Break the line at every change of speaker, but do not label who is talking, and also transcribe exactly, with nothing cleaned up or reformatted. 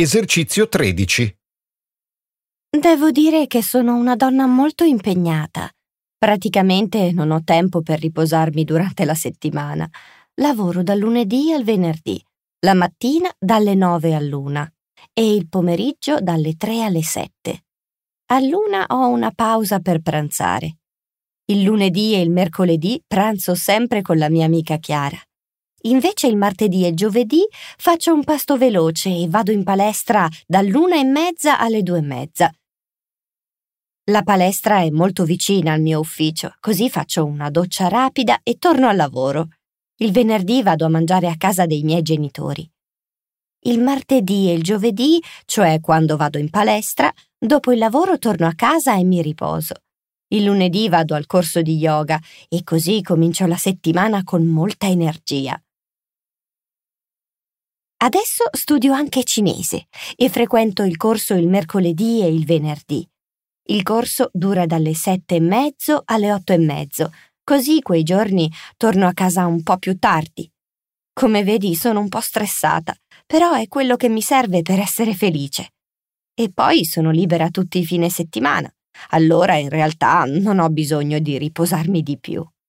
Esercizio tredici.
Devo dire che sono una donna molto impegnata. Praticamente non ho tempo per riposarmi durante la settimana. Lavoro dal lunedì al venerdì, la mattina dalle nove all'una e il pomeriggio dalle tre alle sette. All'una ho una pausa per pranzare. Il lunedì e il mercoledì pranzo sempre con la mia amica Chiara. Invece il martedì e il giovedì faccio un pasto veloce e vado in palestra dall'una e mezza alle due e mezza. La palestra è molto vicina al mio ufficio, così faccio una doccia rapida e torno al lavoro. Il venerdì vado a mangiare a casa dei miei genitori. Il martedì e il giovedì, cioè quando vado in palestra, dopo il lavoro torno a casa e mi riposo. Il lunedì vado al corso di yoga e così comincio la settimana con molta energia. Adesso studio anche cinese e frequento il corso il mercoledì e il venerdì. Il corso dura dalle sette e mezzo alle otto e mezzo, così quei giorni torno a casa un po' più tardi. Come vedi, sono un po' stressata, però è quello che mi serve per essere felice. E poi sono libera tutti i fine settimana, allora in realtà non ho bisogno di riposarmi di più.